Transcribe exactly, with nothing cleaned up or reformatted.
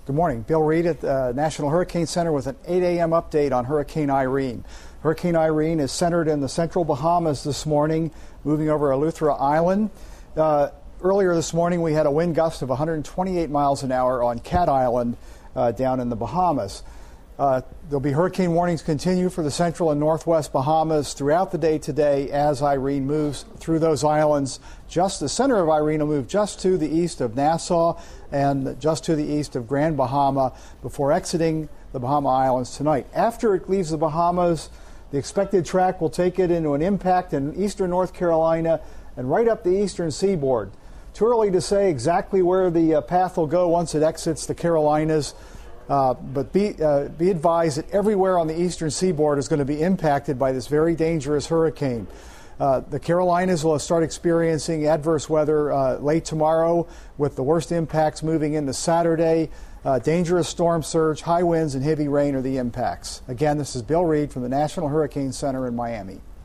Good morning. Bill Reed at the National Hurricane Center with an eight a m update on Hurricane Irene. Hurricane Irene is centered in the central Bahamas this morning, moving over Eleuthera Island. Uh, earlier this morning, we had a wind gust of one hundred twenty-eight miles an hour on Cat Island uh, down in the Bahamas. Uh, there'll be hurricane warnings continue for the central and northwest Bahamas throughout the day today as Irene moves through those islands. Just the center of Irene will move just to the east of Nassau and just to the east of Grand Bahama before exiting the Bahama Islands tonight. After it leaves the Bahamas, the expected track will take it into an impact in eastern North Carolina and right up the eastern seaboard. Too early to say exactly where the uh, path will go once it exits the Carolinas. Uh, but be, uh, be advised that everywhere on the eastern seaboard is going to be impacted by this very dangerous hurricane. Uh, the Carolinas will start experiencing adverse weather uh, late tomorrow, with the worst impacts moving into Saturday. Uh, dangerous storm surge, high winds, and heavy rain are the impacts. Again, this is Bill Reed from the National Hurricane Center in Miami.